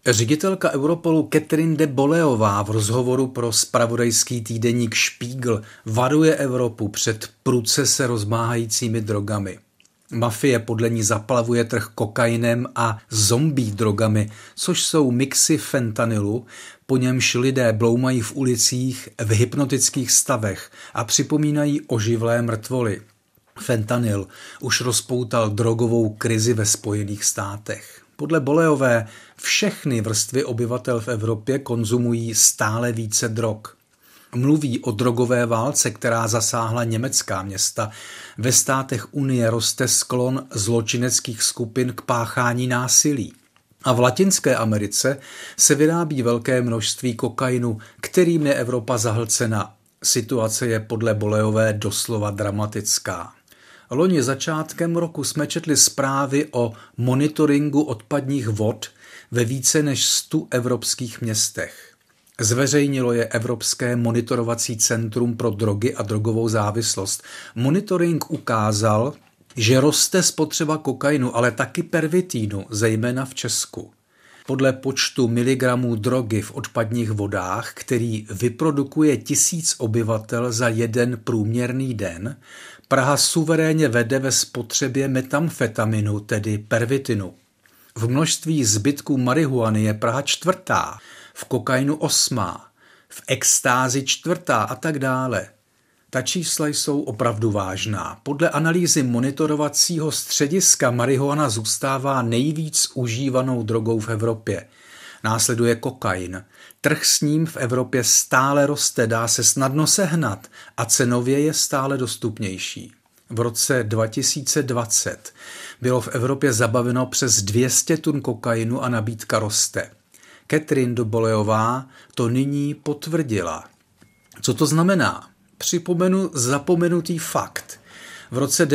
Ředitelka Europolu Catherine de Bolleyová v rozhovoru pro zpravodajský týdeník Spiegel varuje Evropu před prudce se rozmáhajícími drogami. Mafie podle ní zaplavuje trh kokainem a zombie drogami, což jsou mixy fentanylu, po němž lidé bloumají v ulicích v hypnotických stavech a připomínají oživlé mrtvoly. Fentanyl už rozpoutal drogovou krizi ve Spojených státech. Podle Bolleyové všechny vrstvy obyvatel v Evropě konzumují stále více drog. Mluví o drogové válce, která zasáhla německá města. Ve státech Unie roste sklon zločineckých skupin k páchání násilí. A v Latinské Americe se vyrábí velké množství kokainu, kterým je Evropa zahlcena. Situace je podle Bolleyové doslova dramatická. Loni začátkem roku jsme četli zprávy o monitoringu odpadních vod ve více než 100 evropských městech. Zveřejnilo je Evropské monitorovací centrum pro drogy a drogovou závislost. Monitoring ukázal, že roste spotřeba kokainu, ale taky pervitínu, zejména v Česku. Podle počtu miligramů drogy v odpadních vodách, který vyprodukuje 1000 obyvatel za jeden průměrný den, Praha suverénně vede ve spotřebě metamfetaminu, tedy pervitinu. V množství zbytků marihuany je Praha 4., v kokainu 8., v extázi 4. a tak dále. Ta čísla jsou opravdu vážná. Podle analýzy monitorovacího střediska marihuana zůstává nejvíc užívanou drogou v Evropě. Následuje kokain. Trh s ním v Evropě stále roste, dá se snadno sehnat a cenově je stále dostupnější. V roce 2020 bylo v Evropě zabaveno přes 200 tun kokainu a nabídka roste. Catherine de Bolleyová to nyní potvrdila. Co to znamená? Připomenu zapomenutý fakt. V roce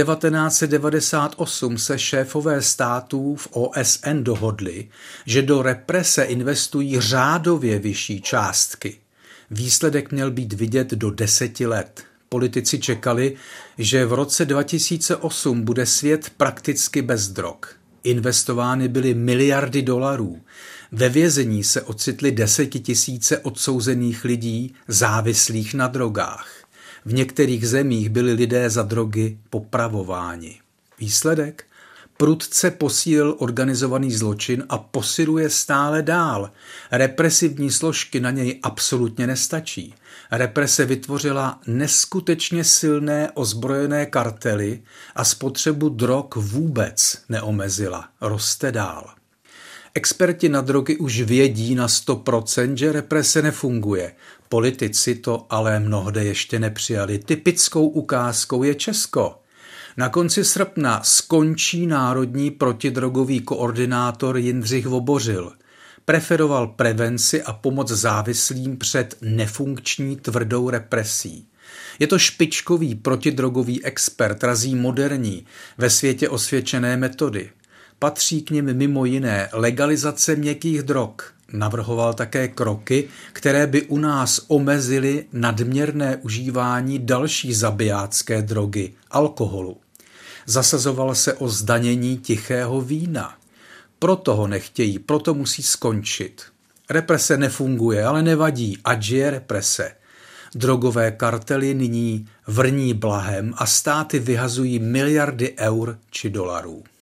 1998 se šéfové států v OSN dohodli, že do represe investují řádově vyšší částky. Výsledek měl být vidět do 10 let. Politici čekali, že v roce 2008 bude svět prakticky bez drog. Investovány byly miliardy dolarů. Ve vězení se ocitly 10 000 odsouzených lidí závislých na drogách. V některých zemích byli lidé za drogy popravováni. Výsledek? Prudce posílil organizovaný zločin a posiluje stále dál. Represivní složky na něj absolutně nestačí. Represe vytvořila neskutečně silné ozbrojené kartely a spotřebu drog vůbec neomezila. Roste dál. Experti na drogy už vědí na 100%, že represe nefunguje. Politici to ale mnohde ještě nepřijali. Typickou ukázkou je Česko. Na konci srpna skončí národní protidrogový koordinátor Jindřich Vobořil. Preferoval prevenci a pomoc závislým před nefunkční tvrdou represí. Je to špičkový protidrogový expert, razí moderní, ve světě osvědčené metody. Patří k nim mimo jiné legalizace měkkých drog. Navrhoval také kroky, které by u nás omezily nadměrné užívání další zabijácké drogy, alkoholu. Zasazoval se o zdanění tichého vína. Proto ho nechtějí, proto musí skončit. Represe nefunguje, ale nevadí, ať je represe. Drogové kartely nyní vrní blahem a státy vyhazují miliardy eur či dolarů.